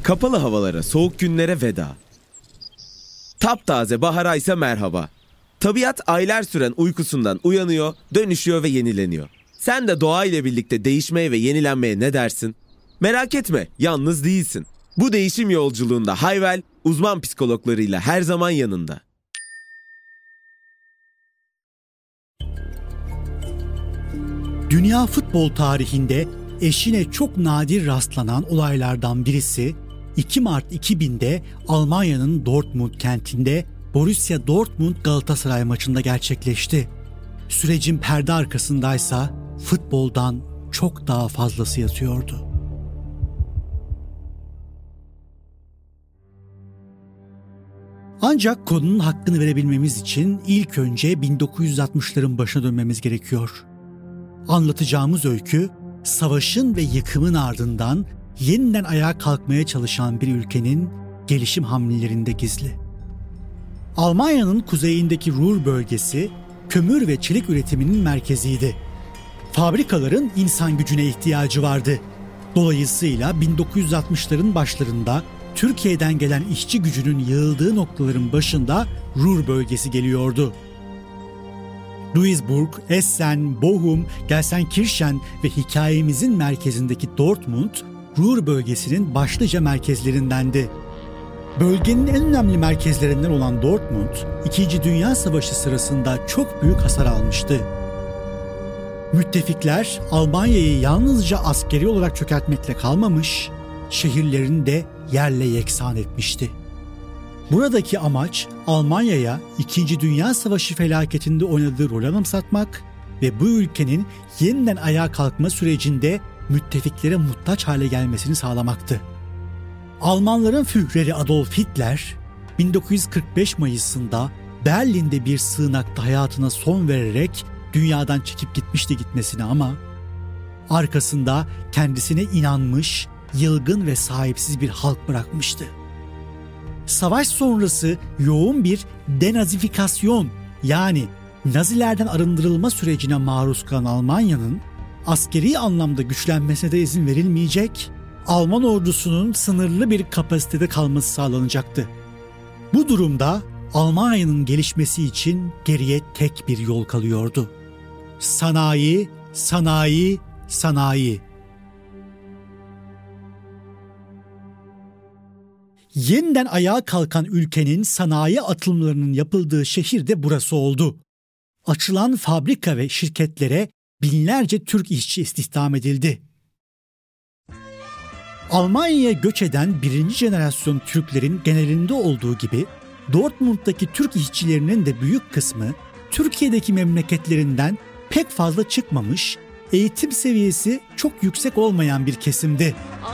Kapalı havalara, soğuk günlere veda. Taptaze bahara ise merhaba. Tabiat aylar süren uykusundan uyanıyor, dönüşüyor ve yenileniyor. Sen de doğa ile birlikte değişmeye ve yenilenmeye ne dersin? Merak etme, yalnız değilsin. Bu değişim yolculuğunda Hayvel, uzman psikologlarıyla her zaman yanında. Dünya futbol tarihinde eşine çok nadir rastlanan olaylardan birisi 2 Mart 2000'de Almanya'nın Dortmund kentinde Borussia Dortmund-Galatasaray maçında gerçekleşti. Sürecin perde arkasındaysa futboldan çok daha fazlası yatıyordu. Ancak konunun hakkını verebilmemiz için ilk önce 1960'ların başına dönmemiz gerekiyor. Anlatacağımız öykü, savaşın ve yıkımın ardından yeniden ayağa kalkmaya çalışan bir ülkenin gelişim hamlelerinde gizli. Almanya'nın kuzeyindeki Ruhr bölgesi, kömür ve çelik üretiminin merkeziydi. Fabrikaların insan gücüne ihtiyacı vardı. Dolayısıyla 1960'ların başlarında Türkiye'den gelen işçi gücünün yığıldığı noktaların başında Ruhr bölgesi geliyordu. Duisburg, Essen, Bochum, Gelsenkirchen ve hikayemizin merkezindeki Dortmund, Ruhr bölgesinin başlıca merkezlerindendi. Bölgenin en önemli merkezlerinden olan Dortmund, 2. Dünya Savaşı sırasında çok büyük hasar almıştı. Müttefikler Almanya'yı yalnızca askeri olarak çökertmekle kalmamış, şehirlerini de yerle yeksan etmişti. Buradaki amaç Almanya'ya 2. Dünya Savaşı felaketinde oynadığı rol anımsatmak ve bu ülkenin yeniden ayağa kalkma sürecinde müttefiklere muhtaç hale gelmesini sağlamaktı. Almanların Führeri Adolf Hitler, 1945 Mayıs'ında Berlin'de bir sığınakta hayatına son vererek dünyadan çekip gitmişti gitmesine ama arkasında kendisine inanmış, yılgın ve sahipsiz bir halk bırakmıştı. Savaş sonrası yoğun bir denazifikasyon yani Nazilerden arındırılma sürecine maruz kalan Almanya'nın askeri anlamda güçlenmesine de izin verilmeyecek, Alman ordusunun sınırlı bir kapasitede kalması sağlanacaktı. Bu durumda Almanya'nın gelişmesi için geriye tek bir yol kalıyordu. Sanayi, sanayi, sanayi. Yeniden ayağa kalkan ülkenin sanayi atılımlarının yapıldığı şehir de burası oldu. Açılan fabrika ve şirketlere binlerce Türk işçi istihdam edildi. Almanya'ya göç eden birinci jenerasyon Türklerin genelinde olduğu gibi Dortmund'daki Türk işçilerinin de büyük kısmı Türkiye'deki memleketlerinden pek fazla çıkmamış, eğitim seviyesi çok yüksek olmayan bir kesimdi.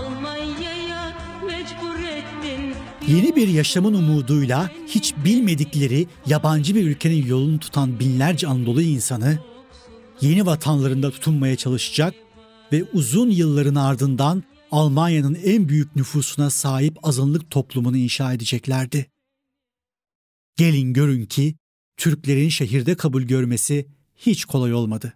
Yeni bir yaşamın umuduyla hiç bilmedikleri yabancı bir ülkenin yolunu tutan binlerce Anadolu insanı yeni vatanlarında tutunmaya çalışacak ve uzun yılların ardından Almanya'nın en büyük nüfusuna sahip azınlık toplumunu inşa edeceklerdi. Gelin görün ki Türklerin şehirde kabul görmesi hiç kolay olmadı.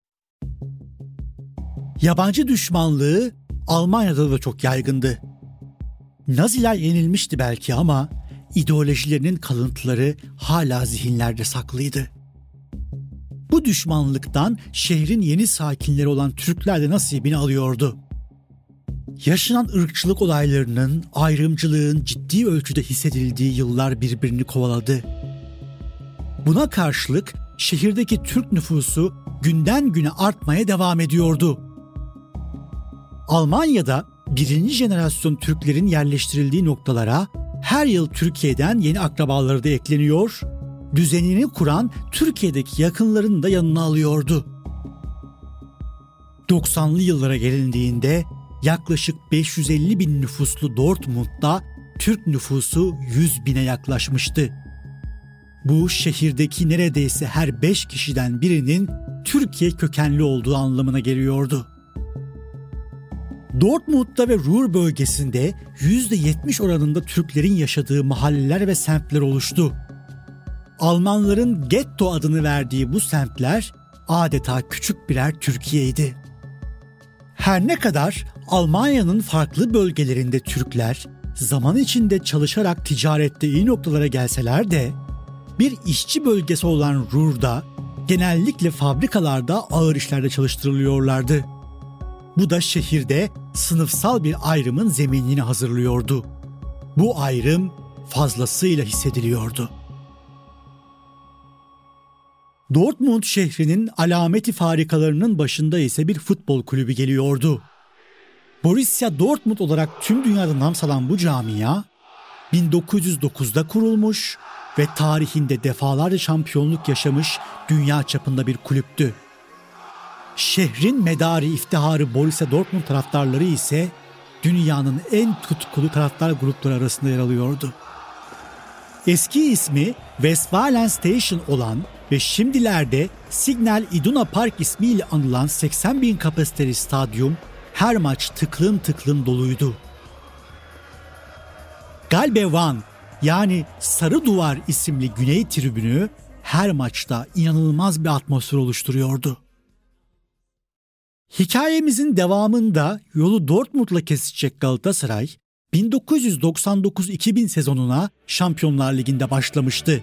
Yabancı düşmanlığı Almanya'da da çok yaygındı. Naziler yenilmişti belki ama ideolojilerinin kalıntıları hala zihinlerde saklıydı. Bu düşmanlıktan şehrin yeni sakinleri olan Türkler de nasibini alıyordu. Yaşanan ırkçılık olaylarının, ayrımcılığın ciddi ölçüde hissedildiği yıllar birbirini kovaladı. Buna karşılık şehirdeki Türk nüfusu günden güne artmaya devam ediyordu. Almanya'da birinci jenerasyon Türklerin yerleştirildiği noktalara her yıl Türkiye'den yeni akrabaları da ekleniyor, düzenini kuran Türkiye'deki yakınlarını da yanına alıyordu. 90'lı yıllara gelindiğinde yaklaşık 550 bin nüfuslu Dortmund'da Türk nüfusu 100 bine yaklaşmıştı. Bu şehirdeki neredeyse her 5 kişiden birinin Türkiye kökenli olduğu anlamına geliyordu. Dortmund'da ve Ruhr bölgesinde %70 oranında Türklerin yaşadığı mahalleler ve semtler oluştu. Almanların getto adını verdiği bu semtler adeta küçük birer Türkiye'ydi. Her ne kadar Almanya'nın farklı bölgelerinde Türkler zaman içinde çalışarak ticarette iyi noktalara gelseler de bir işçi bölgesi olan Ruhr'da genellikle fabrikalarda ağır işlerde çalıştırılıyorlardı. Bu da şehirde sınıfsal bir ayrımın zeminini hazırlıyordu. Bu ayrım fazlasıyla hissediliyordu. Dortmund şehrinin alameti farikalarının başında ise bir futbol kulübü geliyordu. Borussia Dortmund olarak tüm dünyada nam salan bu camia 1909'da kurulmuş ve tarihinde defalarca şampiyonluk yaşamış dünya çapında bir kulüptü. Şehrin medarı iftiharı Borussia Dortmund taraftarları ise dünyanın en tutkulu taraftar grupları arasında yer alıyordu. Eski ismi Westfalen-Station olan ve şimdilerde Signal Iduna Park ismiyle anılan 80.000 kapasiteli stadyum her maç tıklım tıklım doluydu. Gelbe Wand yani Sarı Duvar isimli güney tribünü her maçta inanılmaz bir atmosfer oluşturuyordu. Hikayemizin devamında yolu Dortmund'la kesişecek Galatasaray, 1999-2000 sezonuna Şampiyonlar Ligi'nde başlamıştı.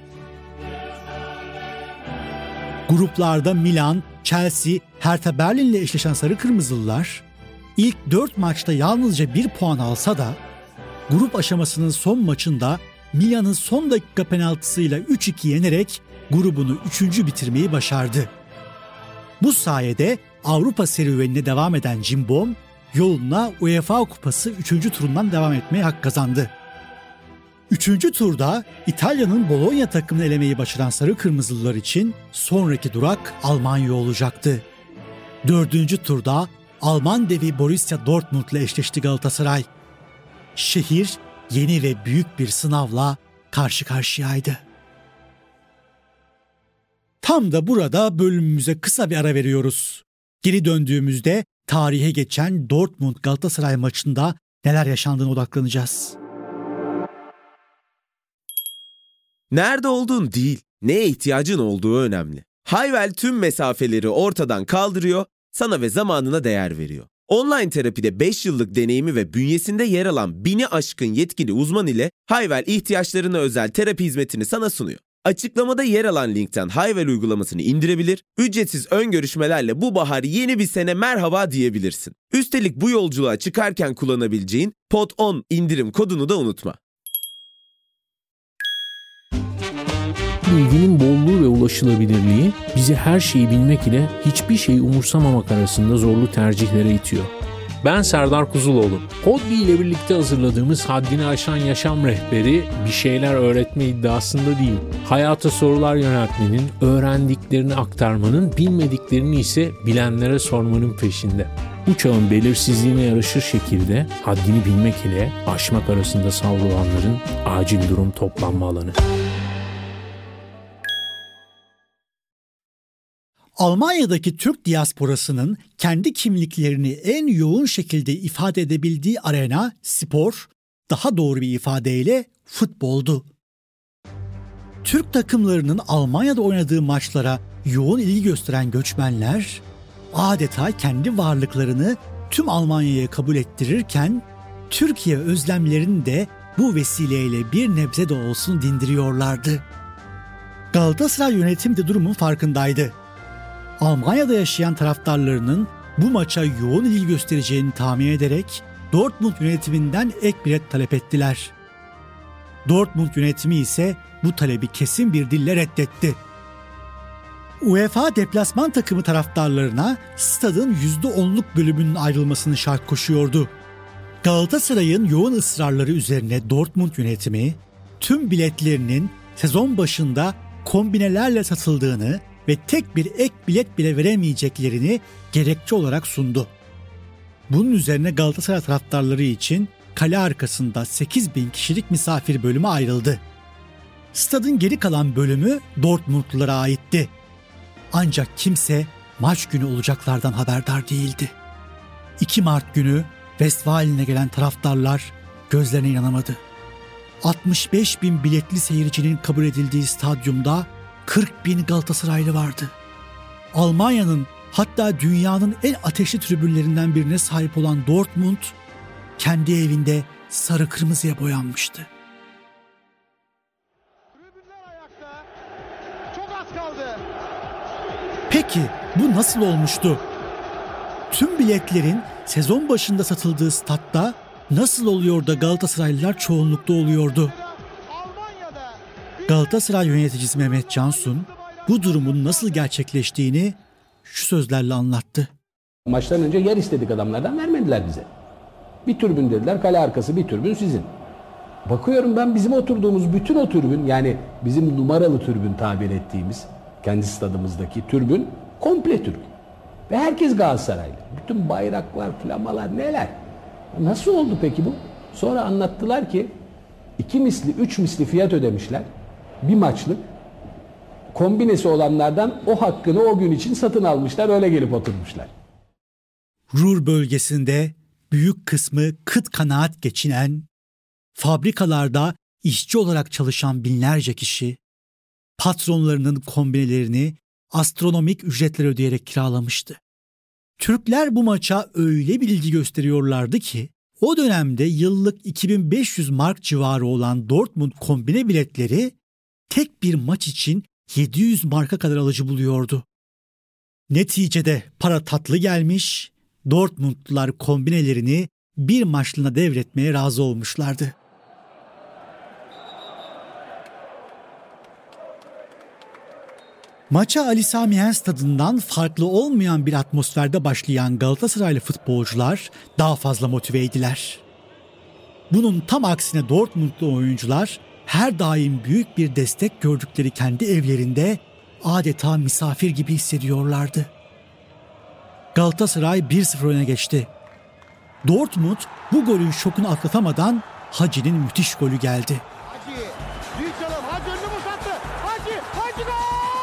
Gruplarda Milan, Chelsea, Hertha Berlin'le eşleşen Sarı Kırmızılılar, ilk 4 maçta yalnızca 1 puan alsa da, grup aşamasının son maçında Milan'ın son dakika penaltısıyla 3-2 yenerek grubunu 3. bitirmeyi başardı. Bu sayede Avrupa serüvenine devam eden Cimbom, yoluna UEFA Kupası 3. turundan devam etmeye hak kazandı. 3. turda İtalya'nın Bologna takımını elemeyi başaran Sarı Kırmızılılar için sonraki durak Almanya olacaktı. 4. turda Alman devi Borussia Dortmund ile eşleşti Galatasaray. Şehir yeni ve büyük bir sınavla karşı karşıyaydı. Tam da burada bölümümüze kısa bir ara veriyoruz. Geri döndüğümüzde tarihe geçen Dortmund-Galatasaray maçında neler yaşandığına odaklanacağız. Nerede olduğun değil, neye ihtiyacın olduğu önemli. Hayvel tüm mesafeleri ortadan kaldırıyor, sana ve zamanına değer veriyor. Online terapide 5 yıllık deneyimi ve bünyesinde yer alan 1000'i aşkın yetkili uzman ile Hayvel ihtiyaçlarına özel terapi hizmetini sana sunuyor. Açıklamada yer alan linkten Hayvel uygulamasını indirebilir, ücretsiz ön görüşmelerle bu bahar yeni bir sene merhaba diyebilirsin. Üstelik bu yolculuğa çıkarken kullanabileceğin POD10 indirim kodunu da unutma. Bilginin bolluğu ve ulaşılabilirliği bizi her şeyi bilmek ile hiçbir şeyi umursamamak arasında zorlu tercihlere itiyor. Ben Serdar Kuzuloğlu. Podbi ile birlikte hazırladığımız Haddini Aşan Yaşam Rehberi bir şeyler öğretme iddiasında değil. Hayata sorular yöneltmenin, öğrendiklerini aktarmanın, bilmediklerini ise bilenlere sormanın peşinde. Bu çağın belirsizliğine yaraşır şekilde haddini bilmek ile aşmak arasında savrulanların acil durum toplanma alanı. Almanya'daki Türk diasporasının kendi kimliklerini en yoğun şekilde ifade edebildiği arena spor, daha doğru bir ifadeyle futboldu. Türk takımlarının Almanya'da oynadığı maçlara yoğun ilgi gösteren göçmenler adeta kendi varlıklarını tüm Almanya'ya kabul ettirirken Türkiye özlemlerini de bu vesileyle bir nebze de olsun dindiriyorlardı. Galatasaray yönetimi de durumun farkındaydı. Almanya'da yaşayan taraftarlarının bu maça yoğun ilgi göstereceğini tahmin ederek Dortmund yönetiminden ek bilet talep ettiler. Dortmund yönetimi ise bu talebi kesin bir dille reddetti. UEFA deplasman takımı taraftarlarına stadın %10'luk bölümünün ayrılmasını şart koşuyordu. Galatasaray'ın yoğun ısrarları üzerine Dortmund yönetimi tüm biletlerinin sezon başında kombinelerle satıldığını ve tek bir ek bilet bile veremeyeceklerini gerekçe olarak sundu. Bunun üzerine Galatasaray taraftarları için kale arkasında 8.000 kişilik misafir bölümü ayrıldı. Stadın geri kalan bölümü Dortmundlulara aitti. Ancak kimse maç günü olacaklardan haberdar değildi. 2 Mart günü Westfalen'e gelen taraftarlar gözlerine inanamadı. 65.000 biletli seyircinin kabul edildiği stadyumda 40.000 Galatasaraylı vardı. Almanya'nın hatta dünyanın en ateşli tribünlerinden birine sahip olan Dortmund, kendi evinde sarı kırmızıya boyanmıştı. Çok az kaldı. Peki bu nasıl olmuştu? Tüm biletlerin sezon başında satıldığı statta nasıl oluyor da Galatasaraylılar çoğunlukta oluyordu? Galatasaray yöneticisi Mehmet Cansun bu durumun nasıl gerçekleştiğini şu sözlerle anlattı. Maçtan önce yer istedik adamlardan, vermediler bize. Bir tribün dediler, kale arkası bir tribün sizin. Bakıyorum ben bizim oturduğumuz bütün o tribün, yani bizim numaralı tribün tabir ettiğimiz kendi stadımızdaki tribün komple Türk. Ve herkes Galatasaraylı. Bütün bayraklar, flamalar neler. Nasıl oldu peki bu? Sonra anlattılar ki 2 misli 3 misli fiyat ödemişler. Bir maçlık. Kombinesi olanlardan o hakkını o gün için satın almışlar, öyle gelip oturmuşlar. Ruhr bölgesinde büyük kısmı kıt kanaat geçinen, fabrikalarda işçi olarak çalışan binlerce kişi, patronlarının kombinelerini astronomik ücretler ödeyerek kiralamıştı. Türkler bu maça öyle bir ilgi gösteriyorlardı ki, o dönemde yıllık 2500 mark civarı olan Dortmund kombine biletleri tek bir maç için 700 marka kadar alıcı buluyordu. Neticede para tatlı gelmiş, Dortmundlular kombinelerini bir maçlığına devretmeye razı olmuşlardı. Maça Ali Sami Yen stadından farklı olmayan bir atmosferde başlayan Galatasaraylı futbolcular daha fazla motiveydiler. Bunun tam aksine Dortmundlu oyuncular her daim büyük bir destek gördükleri kendi evlerinde adeta misafir gibi hissediyorlardı. Galatasaray 1-0 öne geçti. Dortmund bu golün şokunu atlatamadan Hacı'nin müthiş golü geldi. Hacı, büyük çalım, Hacı önünü boşalttı. Hacı gol!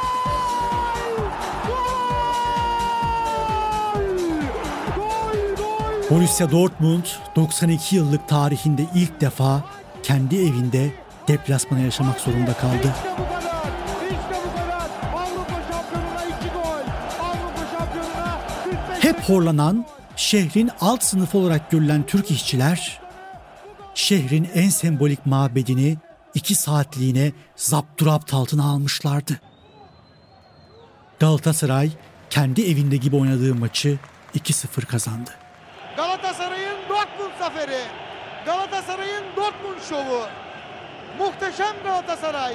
Gol! Borussia Dortmund 92 yıllık tarihinde ilk defa kendi evinde deplasmana yaşamak zorunda kaldı. İşte bu kadar. Avrupa şampiyonuna 2 gol. Avrupa şampiyonuna 45. Hep horlanan, şehrin alt sınıfı olarak görülen Türk işçiler, şehrin en sembolik mabedini 2 saatliğine zapturapt altına almışlardı. Galatasaray kendi evinde gibi oynadığı maçı 2-0 kazandı. Galatasaray'ın Dortmund zaferi. Galatasaray'ın Dortmund şovu. Muhteşem Galatasaray.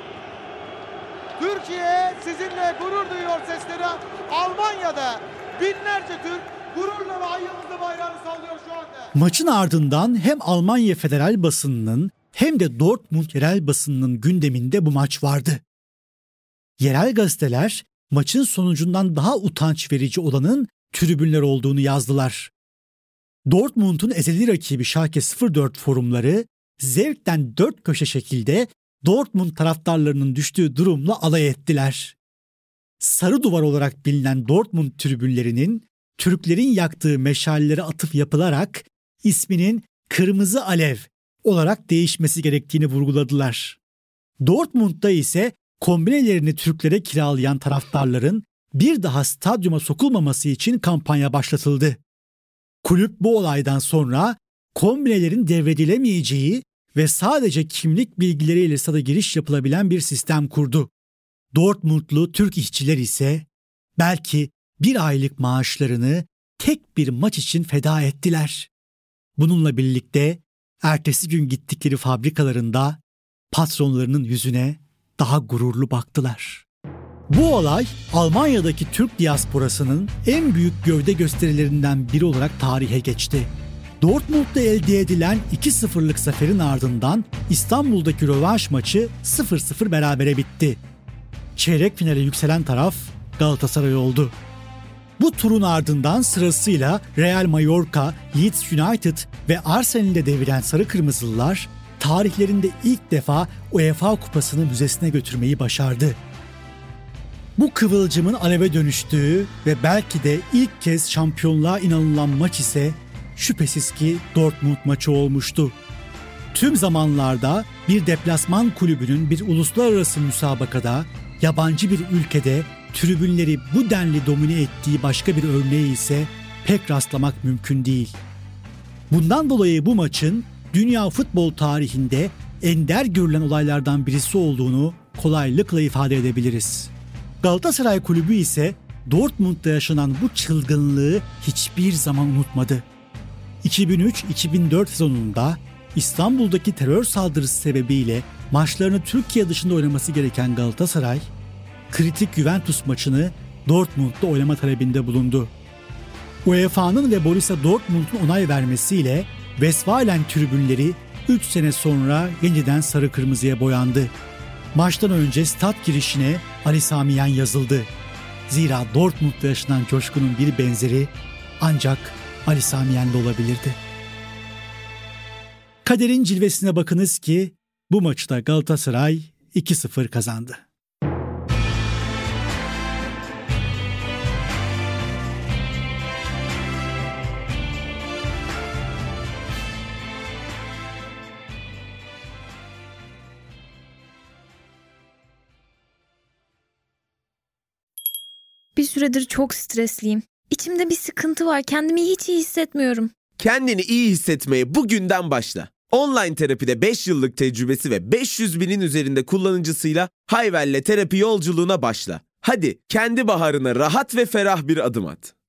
Türkiye sizinle gurur duyuyor sesleri. Almanya'da binlerce Türk gururla ve ay yıldızlı bayrağını sallıyor şu anda. Maçın ardından hem Almanya federal basınının hem de Dortmund yerel basınının gündeminde bu maç vardı. Yerel gazeteler maçın sonucundan daha utanç verici olanın tribünler olduğunu yazdılar. Dortmund'un ezeli rakibi Schalke 04 forumları zevkten 4 köşe şekilde Dortmund taraftarlarının düştüğü durumla alay ettiler. Sarı duvar olarak bilinen Dortmund tribünlerinin Türklerin yaktığı meşallere atıf yapılarak isminin Kırmızı Alev olarak değişmesi gerektiğini vurguladılar. Dortmund'da ise kombinelerini Türklere kiralayan taraftarların bir daha stadyuma sokulmaması için kampanya başlatıldı. Kulüp bu olaydan sonra kombinelerin devredilemeyeceği ve sadece kimlik bilgileriyle stada giriş yapılabilen bir sistem kurdu. Dortmundlu Türk işçiler ise belki bir aylık maaşlarını tek bir maç için feda ettiler. Bununla birlikte ertesi gün gittikleri fabrikalarında patronlarının yüzüne daha gururlu baktılar. Bu olay Almanya'daki Türk diasporasının en büyük gövde gösterilerinden biri olarak tarihe geçti. Dortmund'da elde edilen 2-0'lık zaferin ardından İstanbul'daki rövanş maçı 0-0 berabere bitti. Çeyrek finale yükselen taraf Galatasaray oldu. Bu turun ardından sırasıyla Real Mallorca, Leeds United ve Arsenal'de deviren Sarı Kırmızılılar tarihlerinde ilk defa UEFA Kupası'nı müzesine götürmeyi başardı. Bu kıvılcımın aleve dönüştüğü ve belki de ilk kez şampiyonluğa inanılan maç ise şüphesiz ki Dortmund maçı olmuştu. Tüm zamanlarda bir deplasman kulübünün bir uluslararası müsabakada, yabancı bir ülkede tribünleri bu denli domine ettiği başka bir örneği ise pek rastlamak mümkün değil. Bundan dolayı bu maçın dünya futbol tarihinde ender görülen olaylardan birisi olduğunu kolaylıkla ifade edebiliriz. Galatasaray Kulübü ise Dortmund'da yaşanan bu çılgınlığı hiçbir zaman unutmadı. 2003-2004 sezonunda İstanbul'daki terör saldırısı sebebiyle maçlarını Türkiye dışında oynaması gereken Galatasaray, kritik Juventus maçını Dortmund'da oynama talebinde bulundu. UEFA'nın ve Borussia Dortmund'un onay vermesiyle Westfalen tribünleri 3 sene sonra yeniden sarı kırmızıya boyandı. Maçtan önce stat girişine Ali Sami Yen yazıldı. Zira Dortmund'da yaşanan coşkunun bir benzeri ancak Ali Sami Yen'de olabilirdi. Kaderin cilvesine bakınız ki bu maçta Galatasaray 2-0 kazandı. Bir süredir çok stresliyim. İçimde bir sıkıntı var. Kendimi hiç iyi hissetmiyorum. Kendini iyi hissetmeye bugünden başla. Online terapide 5 yıllık tecrübesi ve 500 binin üzerinde kullanıcısıyla Hayvel'le terapi yolculuğuna başla. Hadi kendi baharına rahat ve ferah bir adım at.